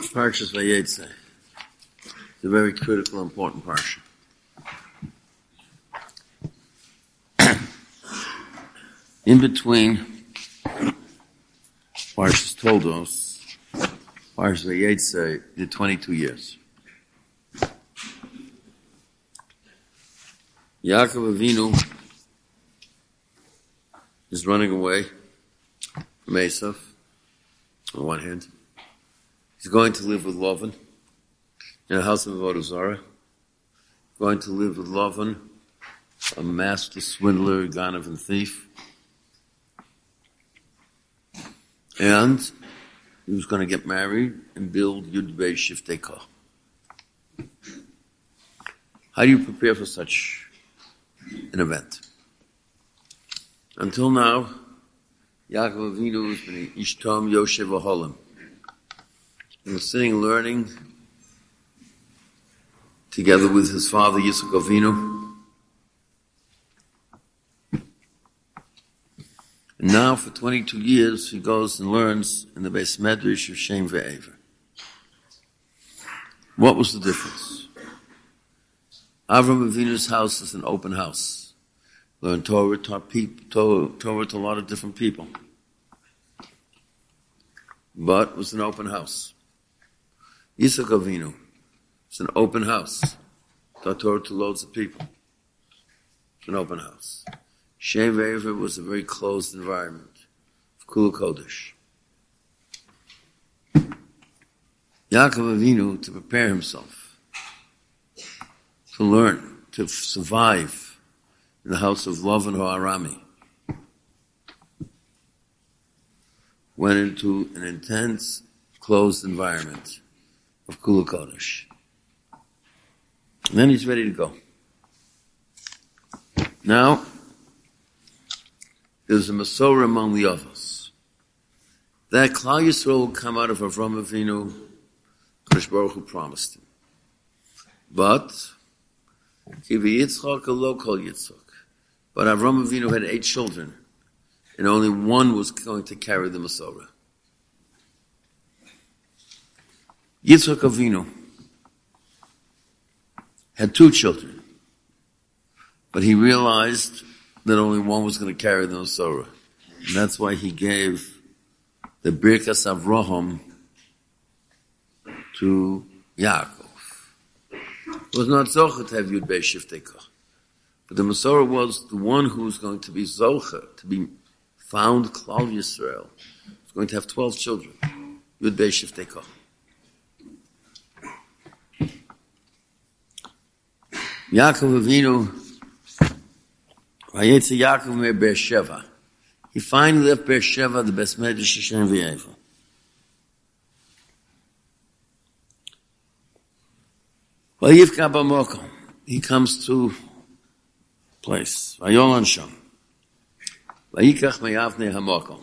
Parshas Vayetze. It's a very critical, important parsha. In between Parshas Toldos, Parshas Vayetze, the 22 years. Yaakov Avinu is running away from Esav, on one hand. He's going to live with Lavan in a house of Avodah Zarah. Going to live with Lavan, a master swindler, ganav, and thief. And he was going to get married and build Yud Beis Shiftei Koh. How do you prepare for such an event? Until now, Yaakov Avinu has been Ishtam Yoshev Aholim. He was sitting learning together with his father Yitzchak Avinu. And now for 22 years he goes and learns in the Beis Medrash of Shem Ve'ever. What was the difference? Avram Avinu's house is an open house. Learned Torah, taught Torah to a lot of different people. But it was an open house. Yitzchak Avinu, it's an open house. Taught Torah to loads of people. It's an open house. Shem Ve'ever was a very closed environment of Kula Kodesh. Yaakov Avinu, to prepare himself, to learn, to survive in the house of Lavan Ha'arami, went into an intense, closed environment of Kula Kodesh. And then he's ready to go. Now, there's a Masorah among the others. That Klal Yisrael will come out of Avram Avinu, Kadosh Baruch Hu promised him. But, Kivi Yitzchak lo kol Yitzchak. But Avram Avinu had 8 children, and only one was going to carry the Masorah. Yitzchak Avinu had 2 children, but he realized that only one was going to carry the Masorah. And that's why he gave the Birkas Avraham to Yaakov. It was not Zocher to have Yud Beis Shiftei Koh. But the Masorah was the one who was going to be Zocher, to be found Klal Yisrael. He was going to have 12 children. Yud Beis Shiftei Koh. Yaakov Avinu, Vayetze Yaakov me Beersheva. He finally left Beersheva, the Beis Medrash Shem Ve'ever. Vayivka b'mokom. He comes to place. Vayolan sham. Vayikach me'avnei hamokom.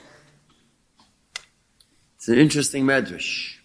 It's an interesting Medrash.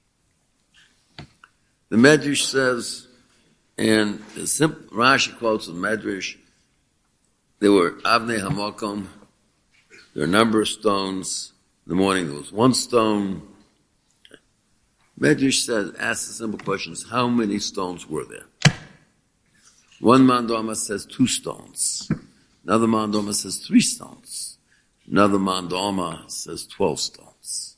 The Medrash says, and the simple Rashi quotes the Medrash, there were Avnei Hamokom, there were a number of stones. In the morning there was 1 stone. Medrash says, asks the simple questions, how many stones were there? One Mandoma says 2 stones. Another Mandoma says 3 stones. Another Mandoma says 12 stones.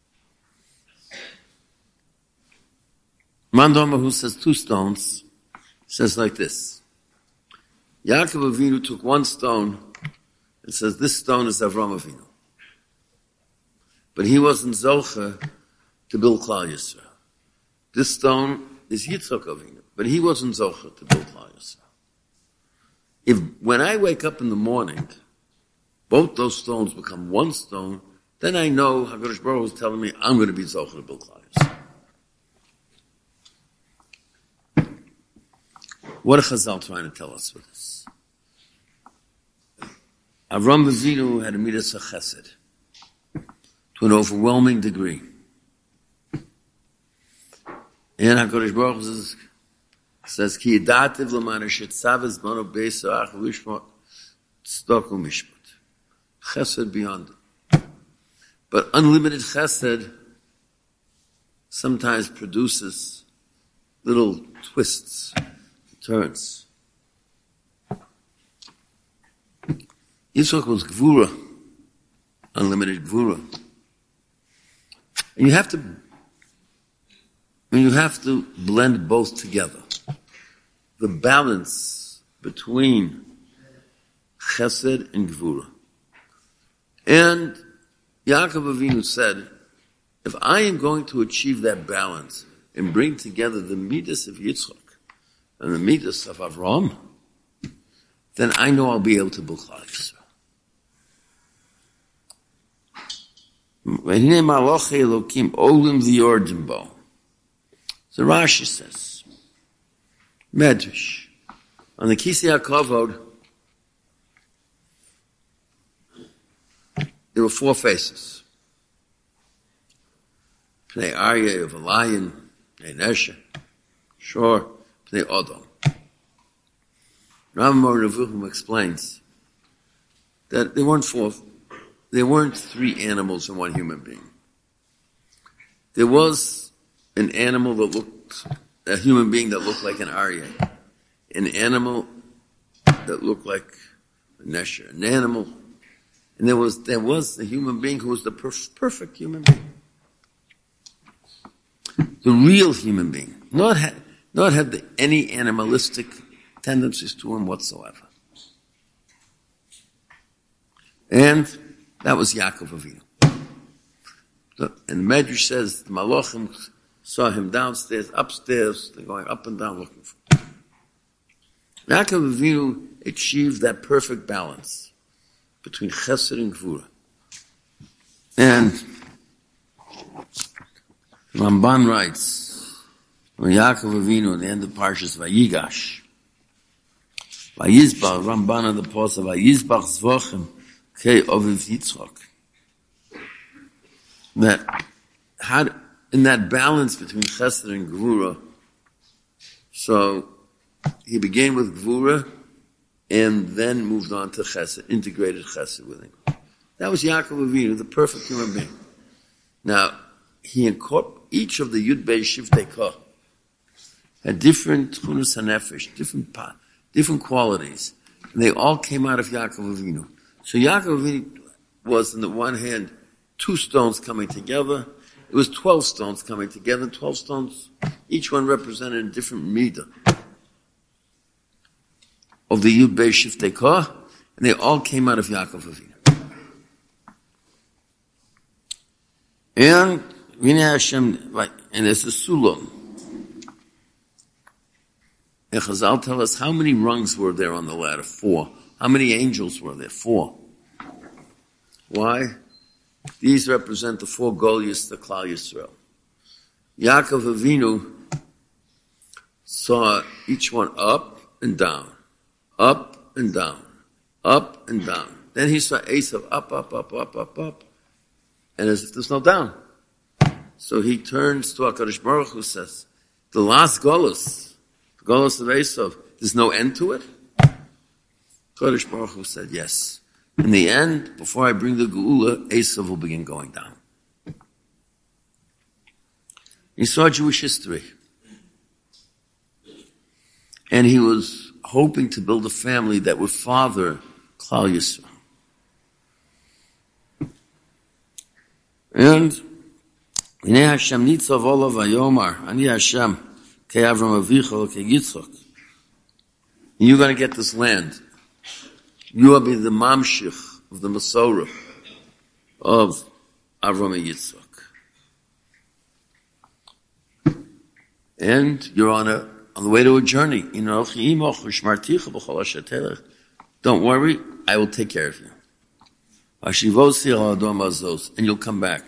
Mandoma who says 2 stones says like this. Yaakov Avinu took 1 stone and says, this stone is Avram Avinu. But he wasn't Zocher to build Klal Yisrael. This stone is Yitzchak Avinu, but he wasn't Zocher to build Klal Yisrael. When I wake up in the morning, both those stones become 1 stone, then I know HaKadosh Baruch Hu is telling me I'm going to be Zocher to build Klal Yisrael. What are Chazal trying to tell us with this? Avram Avinu had a midas chesed to an overwhelming degree. And HaKadosh Baruch Hu says, Ki yidativ l'mana shetzav bano be'esach v'lishmot tzedakah u'mishpat. Chesed beyond it. But unlimited chesed sometimes produces little twists, turns. Yitzchak was Gvura, unlimited Gvura. And you have to blend both together. The balance between Chesed and Gvura. And Yaakov Avinu said, if I am going to achieve that balance and bring together the midas of Yitzchak and the midas of Avraham, then I know I'll be able to build Klal Yisrael. V'hinei malachei Elokim olim v'yordim bo. So Rashi says, Medrash, on the Kisei HaKavod, there were 4 faces. Pnei Aryeh of a lion, Pnei Nesher, Shor, Pnei Odom. Rambam Revuchim explains that there weren't 3 animals and 1 human being. There was a human being that looked like an Aryeh, an animal that looked like a Nesher, an animal, and there was the human being who was the perfect human being. The real human being, not had any animalistic tendencies to him whatsoever. And that was Yaakov Avinu. And the Medrash says the Malachim saw him downstairs, upstairs, they're going up and down looking for him. Yaakov Avinu achieved that perfect balance between Chesed and Gvura. And Ramban writes, when Yaakov Avinu at the end of Parshas Vayigash, Vayizbach, Ramban on the post of Vayizbach Zvochem, Kei Oviv Yitzchak. That had, in that balance between Chesed and Gvura, so he began with Gvura and then moved on to Chesed, integrated Chesed with him. That was Yaakov Avinu, the perfect human being. Now, he incorporated each of the Yud Beis Shiftei Koh had different Tchunas HaNefesh, different qualities, and they all came out of Yaakov Avinu. So Yaakov Avinu was, on the one hand, 2 stones coming together. It was 12 stones coming together. 12 stones, each one represented a different midah of the Yud Beis Shiftei Koh, and they all came out of Yaakov Avinu. And Hashem, and there's a sulam. And Chazal tell us how many rungs were there on the ladder? 4. How many angels were there? 4. Why? These represent the 4 Goliaths, the Klal Yisrael. Yaakov Avinu saw each one up and down, up and down, up and down. Then he saw Esav up, and as if there's no down. So he turns to HaKadosh Baruch Hu, says, the last Golus, the Golus of Esav, there's no end to it? HaKadosh Baruch Hu said, yes. In the end, before I bring the Geula, Esav will begin going down. He saw Jewish history. And he was hoping to build a family that would father Klal Yisrael. And Hinei Hashem nitzav olav vayomar, Ani Hashem ke Avram avicha ke Yitzchak. You're going to get this land. You will be the mamshich of the Masorah of Avram and Yitzchak. And you're on the way to a journey. Don't worry, I will take care of you. And you'll come back.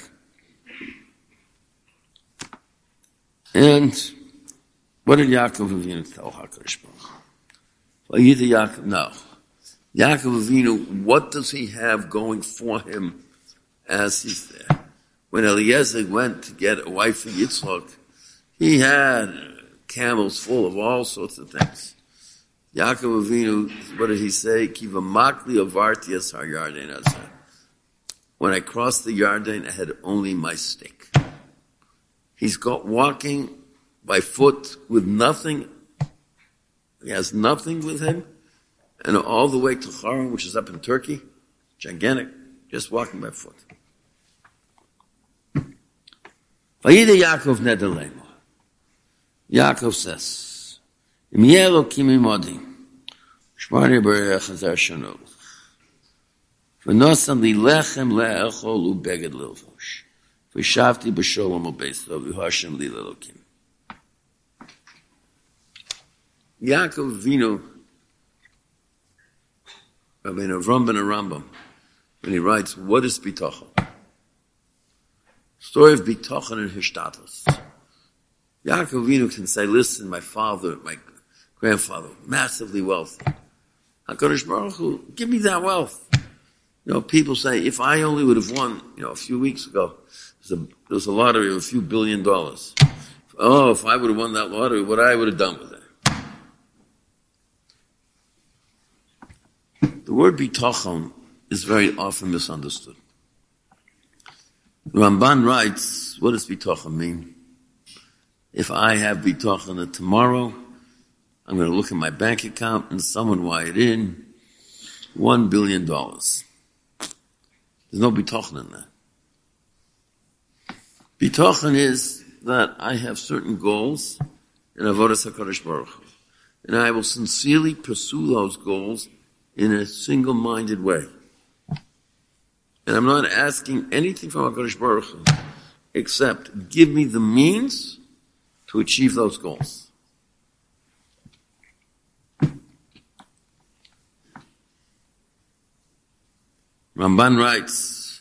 And what did Yaakov Avinu tell HaKadosh Baruch Hu? No. Yaakov Avinu, what does he have going for him as he's there? When Eliezer went to get a wife for Yitzchak, he had camels full of all sorts of things. Yaakov Avinu, what did he say? Kiva makli avarti es har Yarden azeh. When I crossed the Yarden, I had only my stick. He's walking by foot with nothing. He has nothing with him. And all the way to Haran, which is up in Turkey, gigantic, just walking by foot. Vayida Yaakov neder. Yaakov says, Im yelo kimi modi, shmari berech hazar shanol. V'nosan li lechem le'echol u'beged lilvosh. V'shavti b'sholom u'beislo v'hashem li lelokim. Yaakov Avinu, Rabbi Avram ben Arambam, when he writes, what is bitachon? Story of bitachon and hishtadlus. Yaakov Avinu can say, listen, my father, my grandfather, massively wealthy. HaKadosh Baruch Hu, give me that wealth. People say, if I only would have won, a few weeks ago, there was a lottery of a few $1 billion. Oh, if I would have won that lottery, what I would have done with it. The word bitachon is very often misunderstood. Ramban writes, what does bitachon mean? If I have bitachon that tomorrow, I'm going to look at my bank account and someone wired in $1 billion. There's no bitachon in that. Bitachon is that I have certain goals in Avodas HaKadosh Baruch Hu, and I will sincerely pursue those goals in a single-minded way. And I'm not asking anything from HaKadosh Baruch Hu except give me the means to achieve those goals. Ramban writes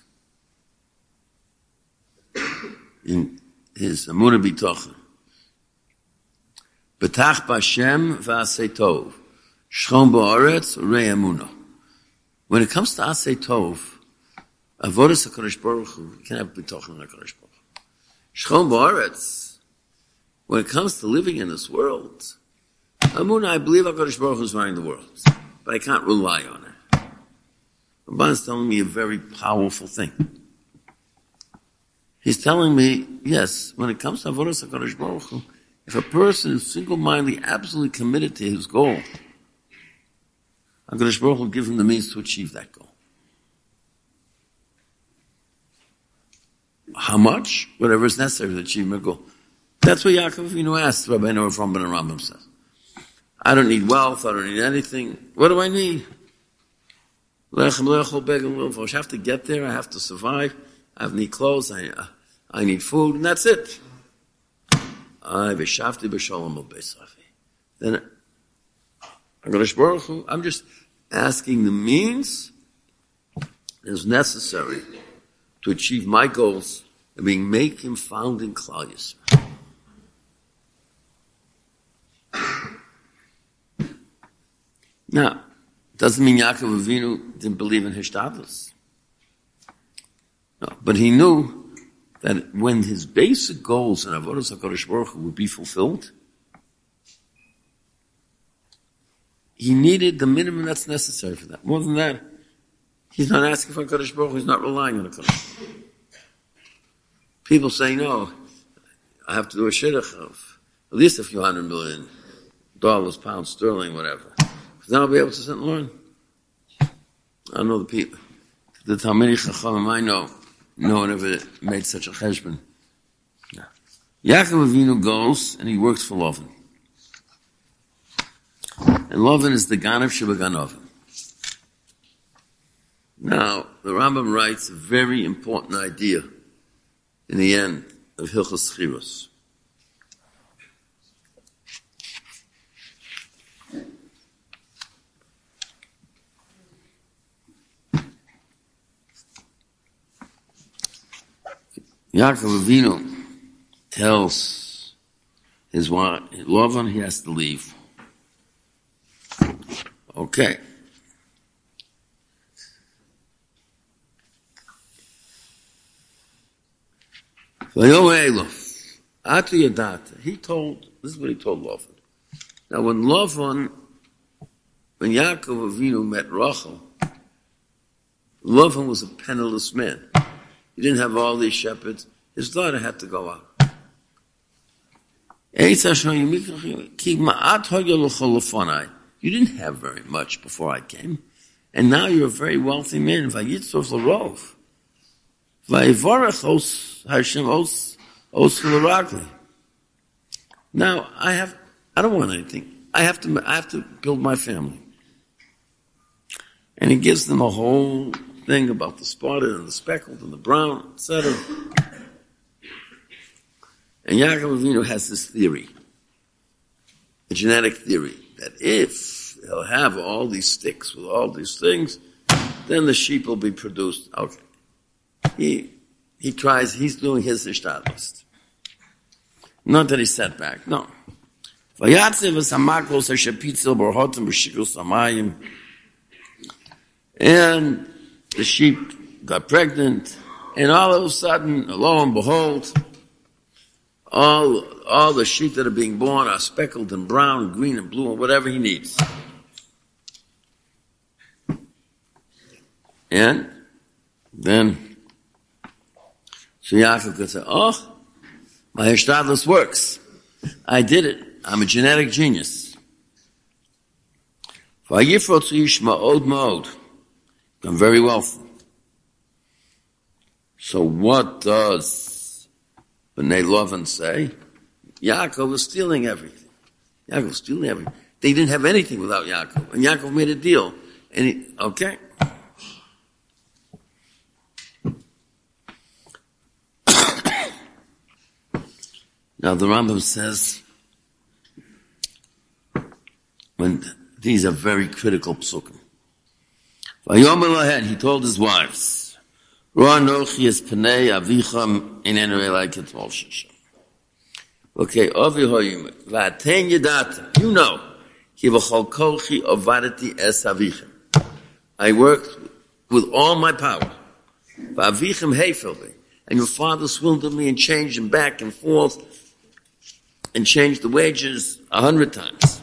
in his Amunah B'tochen, B'tach b'Hashem v'asei tov, shchon ba'aretz rei emunah. When it comes to asei tov, avodas HaKadosh Baruch Hu, you can have b'tochen on HaKadosh Baruch Hu. Shchon ba'aretz, when it comes to living in this world, emunah, I believe HaKadosh Baruch Hu is running the world, but I can't rely on it. Ramban is telling me a very powerful thing. He's telling me, yes, when it comes to Avodas HaKadosh Baruch Hu, if a person is single-mindedly, absolutely committed to his goal, HaKadosh Baruch Hu will give him the means to achieve that goal. How much? Whatever is necessary to achieve my goal. That's what Yaakov Avinu asked, Rabbi Avram ben Arambam says. I don't need wealth, I don't need anything. What do I need? I have to get there, I have to survive, I need clothes, I need food, and that's it. Then, I'm just asking the means that is necessary to achieve my goals and make him found in Klal Yisrael. Now, doesn't mean Yaakov Avinu didn't believe in Hishtadlus. No, but he knew that when his basic goals in Avodas HaKadosh Baruch Hu would be fulfilled, he needed the minimum that's necessary for that. More than that, he's not asking for HaKadosh Baruch Hu, he's not relying on HaKadosh Baruch Hu. People say, no, I have to do a shidduch of at least a few $100 million, pounds sterling, whatever. Then I'll be able to sit and learn. I don't know the people. The Talmidei Chachamim I know, no one ever made such a cheshbon. Yeah. Yaakov Avinu goes and he works for Lavan. And Lavan is the Ganav Shebaganovan. Now, the Rambam writes a very important idea in the end of Hilchos Schiros. Yaakov Avinu tells his wife, Lavan, he has to leave. Okay. He told, this is what he told Lavan. Now when Yaakov Avinu met Rachel, Lavan was a penniless man. He didn't have all these shepherds. His daughter had to go out. You didn't have very much before I came, and now you're a very wealthy man. Now I don't want anything. I have to build my family. And he gives them a whole thing about the spotted and the speckled and the brown, etc. And Yaakov Avinu has this theory, a genetic theory, that if he'll have all these sticks with all these things, then the sheep will be produced. Okay. He tries, he's doing his ishtadlust. Not that he sat back, no. And the sheep got pregnant, and all of a sudden, lo and behold, all the sheep that are being born are speckled and brown and green and blue and whatever he needs. And then, so Yaakov could say, oh, my Hishtadlus works. I did it. I'm a genetic genius. Vayifrot ish ma'od ma'od. I'm very wealthy. So what does Bnei Lavan say? Yaakov was stealing everything. Yaakov was stealing everything. They didn't have anything without Yaakov. And Yaakov made a deal. And okay. Now the Rambam says, when these are very critical psukim. He told his wives, okay, you know, I worked with all my power. And your father swindled me and changed him back and forth and changed the wages 100 times.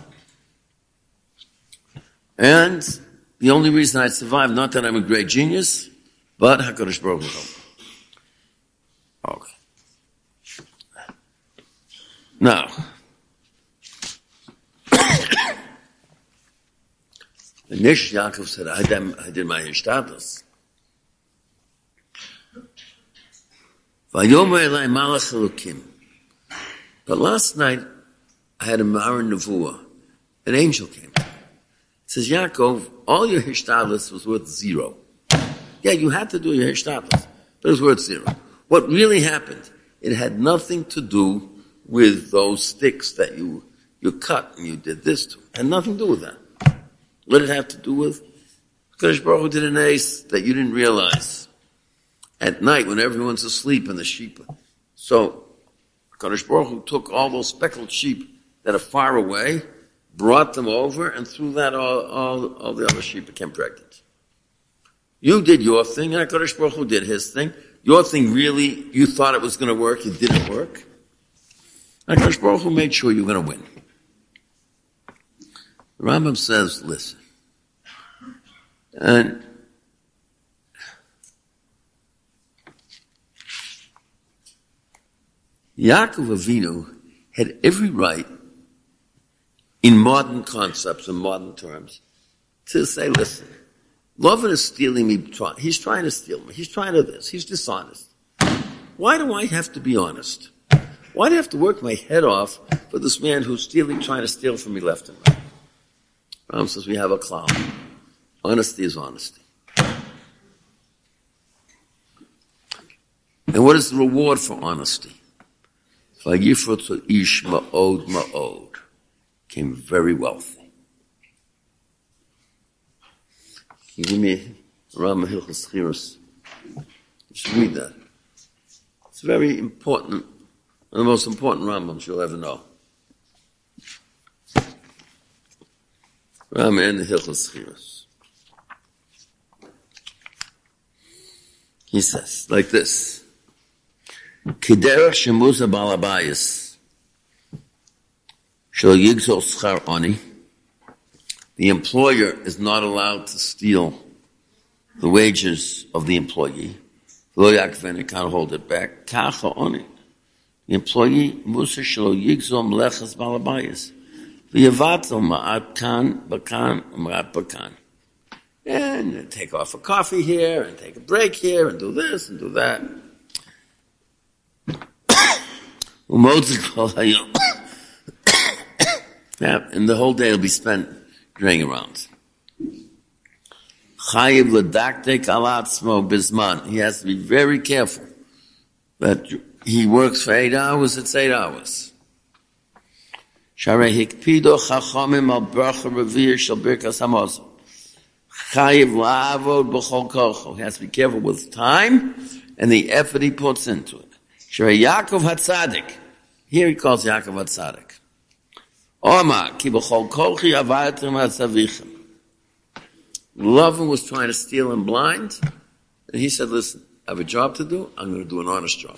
And the only reason I survived, not that I'm a great genius, but HaKadosh Baruch Hu. Okay. Now, the Nish Yaakov said, I did my Hishtadlus. Vayomer Elai Malach Elokim. But last night, I had a Mara Nevuah. An angel came. It says, Yaakov, all your Hishtadlus was worth 0. Yeah, you had to do your Hishtadlus, but it was worth 0. What really happened, it had nothing to do with those sticks that you cut and you did this to. It had nothing to do with that. What did it have to do with? Kadosh Baruch Hu did an ace that you didn't realize. At night, when everyone's asleep and the sheep. So, Kadosh Baruch Hu took all those speckled sheep that are far away, brought them over, and through that all the other sheep became pregnant. You did your thing, and HaKadosh Baruch Hu did his thing. Your thing really, you thought it was going to work, it didn't work. HaKadosh Baruch Hu made sure you were going to win. The Rambam says, listen, and Yaakov Avinu had every right, in modern concepts and modern terms, to say, listen, Lavan is stealing me, he's trying to steal me, he's trying to this, he's dishonest. Why do I have to be honest? Why do I have to work my head off for this man who's trying to steal from me left and right? Ram says we have a cloud. Honesty is honesty. And what is the reward for honesty? Vayifrot ish ma'od ma'od. Became very wealthy. Can you give me Rambam Hilchos Schiros? You should read that. It's very important, one of the most important Rambams you'll ever know. Rambam and the Hilchos Schiros. He says, like this. Kiderach shemuza balabayis shel yigzol schar ani. The employer is not allowed to steal the wages of the employee. Lo yakven, it can't hold it back. Kacha ani. The The employee musa shelo yigzom lechas balabayis. V'yavatel ma'at kan, bakan, ma'at bakan. And take off a coffee here, and take a break here, and do this, and do that. Yeah, and the whole day will be spent draying around. Chayiv l'daktek alatzmo bizman. He has to be very careful that he works for 8 hours, it's 8 hours. Sharei hikpido chachamim al bracha revir shel birkas hamazon. Chayiv la'avod b'chol kocho. He has to be careful with time and the effort he puts into it. Sharei Yaakov HaTzadik. Here he calls Yaakov HaTzadik. Oma ki b'chol kochi avatim ha'tzavichem. Lavan was trying to steal him blind, and he said, listen, I have a job to do, I'm going to do an honest job.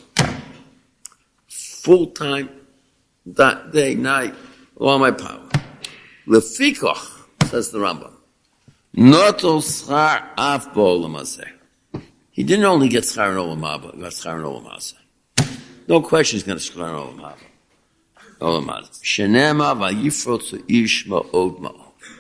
Full time, day, night, all my power. Lefikoch, says the Rambam. Noto schar af bo'olam hazeh. He didn't only get schar in olam haba, he got schar in olam hazeh. No question he's going to schar in olam haba. Olam hazeh. Shenema vayifrot ish ma'od ma'od.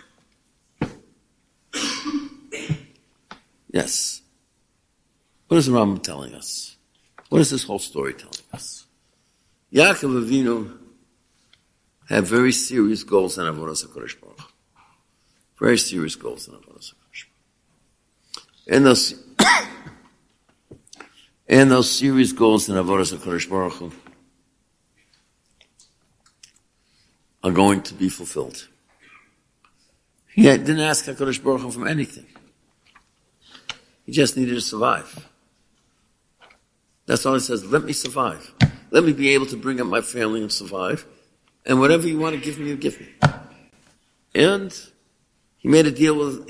Yes. What is the Rambam telling us? What is this whole story telling us? Yaakov Avinu had very serious goals in Avodas HaKadosh Baruch Hu. Very serious goals in Avodas HaKadosh Baruch Hu. And those serious goals in Avodas HaKadosh Baruch Hu are going to be fulfilled. He didn't ask HaKadosh Baruch Hu for anything. He just needed to survive. That's all he says. Let me survive. Let me be able to bring up my family and survive. And whatever you want to give me, you give me. And he made a deal with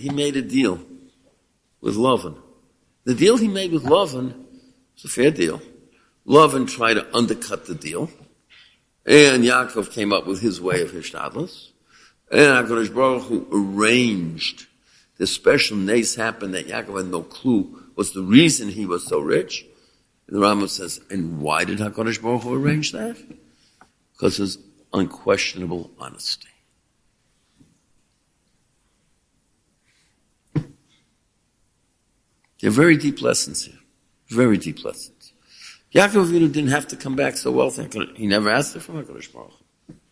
Lavan. The deal he made with Lavan was a fair deal. Lavan tried to undercut the deal. And Yaakov came up with his way of Hishtadlus. And HaKadosh Baruch Hu arranged the special nace happened that Yaakov had no clue was the reason he was so rich. And the Rambam says, and why did HaKadosh Baruch Hu arrange that? Because his unquestionable honesty. They're very deep lessons here. Very deep lessons. Yaakov Avinu didn't have to come back so wealthy. He never asked it from HaKadosh Baruch Hu.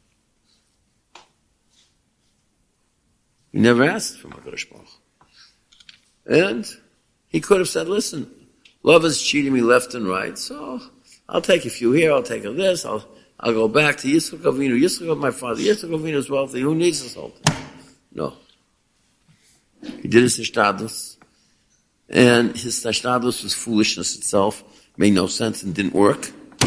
He never asked from HaKadosh Baruch Hu. And he could have said, listen, love is cheating me left and right, so I'll take a few here, I'll take a this, I'll go back to Yitzchak Avinu. Yitzchak, my father, Yitzchak Avinu is wealthy, who needs this whole thing? No. He did his hishtadlus, and his hishtadlus was foolishness itself, made no sense and didn't work.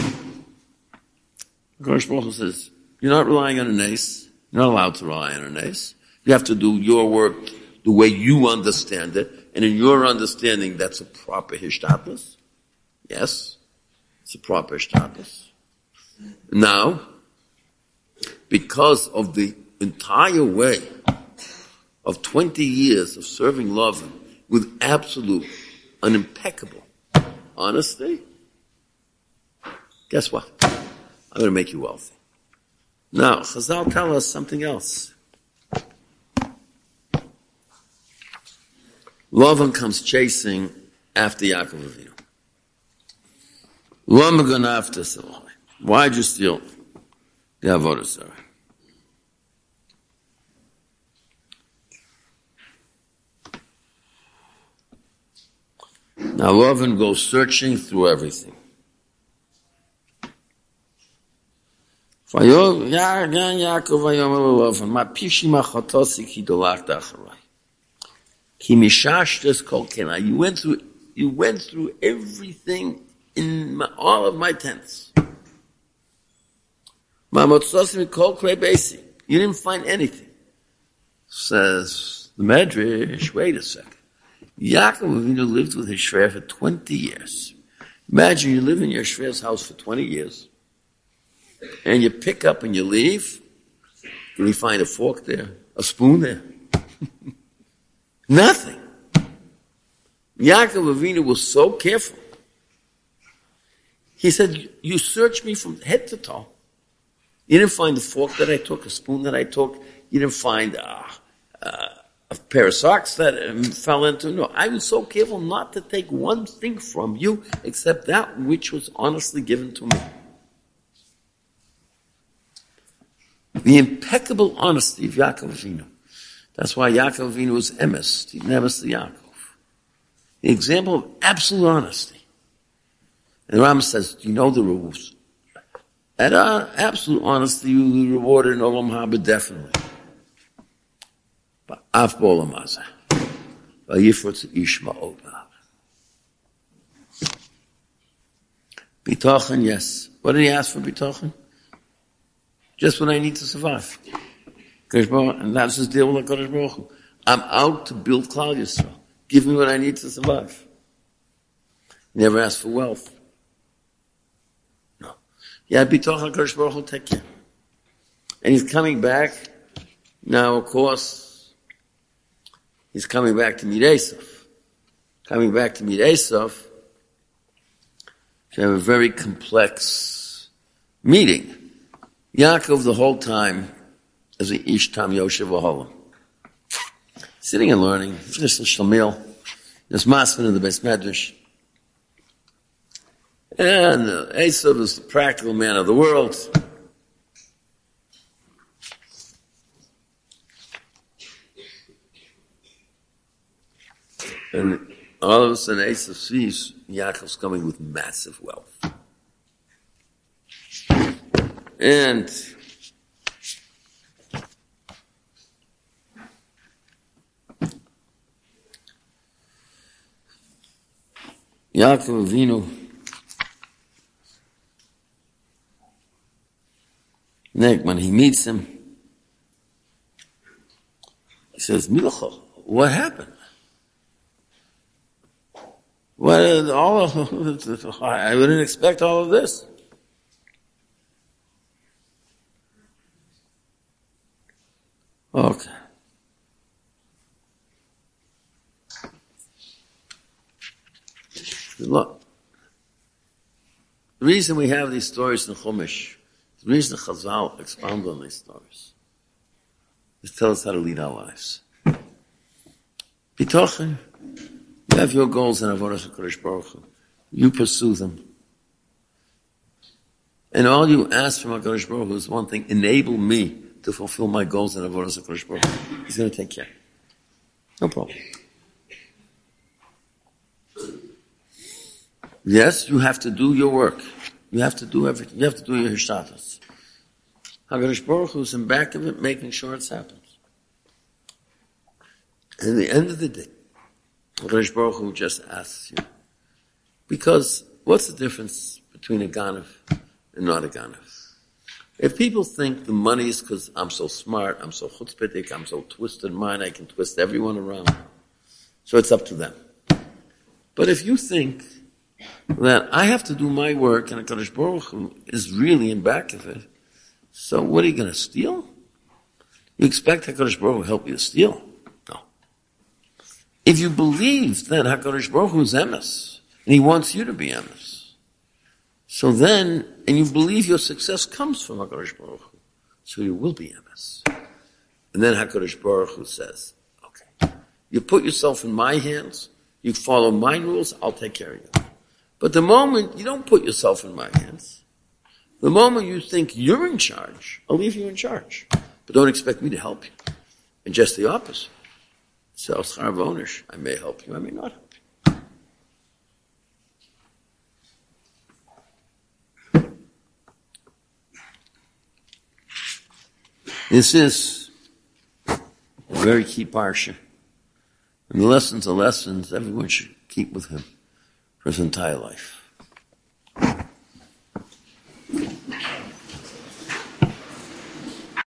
HaKadosh Baruch Hu says, you're not relying on a nace, you're not allowed to rely on a nace. You have to do your work the way you understand it, and in your understanding, that's a proper hishtadlus. Yes, it's a proper hishtadlus. Now, because of the entire way of 20 years of serving Lavan with absolute, unimpeccable honesty, guess what? I'm going to make you wealthy. Now, Chazal tell us something else. Lavan comes chasing after Yaakov Avinu. Lama gonna after Salai. Why'd you steal the Avodah Zarah? Now Lavan goes searching through everything. Yaakov Lavan, ma pishi ma chotosi ki dolach dacharei. You went through everything in all of my tents. You didn't find anything. Says the Medrash, wait a second. Yaakov Avinu lived with his shver for 20 years. Imagine you live in your shver's house for 20 years, and you pick up and you leave. Did he find a fork there? A spoon there? Nothing. Yaakov Avinu was so careful. He said, you searched me from head to toe. You didn't find the fork that I took, a spoon that I took. You didn't find a pair of socks that fell into. No, I was so careful not to take one thing from you except that which was honestly given to me. The impeccable honesty of Yaakov Avinu. That's why Yaakov Avinu was emes. He emes to Yaakov. The example of absolute honesty. And the Rambam says, do you know the rules? At absolute honesty, you will be rewarded in Olam Haba, definitely. But Af B'Olam Hazeh. V'yifrutz Ishma Oba. Bitochen, yes. What did he ask for Bitochen? Just what I need to survive. And that's his deal with HaKadosh Baruch Hu. I'm out to build Klal Yisrael. Give me what I need to survive. He never asked for wealth. No. Yeah, Bitochen HaKadosh Baruch Hu take care. And he's coming back. Now, of course, he's coming back to meet Esav. Coming back to meet Esav, to have a very complex meeting. Yaakov the whole time as an Ish Tam Yoshev Oholam. Sitting and learning, just a Shlomil, there's Masman in the Beis Medrash. And Esav is the practical man of the world. And all of a sudden Esav sees Yaakov's coming with massive wealth. And Yaakov Avinu when he meets him, he says, Milacha, what happened? I didn't expect all of this. Okay. Look, the reason we have these stories in Chumash, the reason the Chazal expound on these stories, is to tell us how to lead our lives. Bitochen, you have your goals in Avodas HaKadosh Baruch Hu. You pursue them. And all you ask from HaKadosh Baruch Hu is one thing: enable me to fulfill my goals in Avodas HaKadosh Baruch Hu. He's going to take care. No problem. Yes, you have to do your work. You have to do everything. You have to do your hishtatas. HaKadosh Baruch Hu is in back of it, making sure it happens. And at the end of the day, HaKadosh Baruch Hu just asks you. Because what's the difference between a ganav and not a ganav? If people think the money is because I'm so smart, I'm so chutzpahdik, I'm so twisted in mind, I can twist everyone around. So it's up to them. But if you think that I have to do my work and HaKadosh Baruch Hu is really in back of it, so what are you going to steal? You expect HaKadosh Baruch Hu to help you to steal? No. If you believe that HaKadosh Baruch Hu is emes, and he wants you to be emes, so then, and you believe your success comes from HaKadosh Baruch Hu, so you will be emes. And then HaKadosh Baruch Hu says, okay, you put yourself in my hands, you follow my rules, I'll take care of you. But the moment you don't put yourself in my hands, the moment you think you're in charge, I'll leave you in charge. But don't expect me to help you. And just the opposite. So, I may help you, I may not help you. This is a very key parsha. And the lessons are lessons everyone should keep with him for his entire life.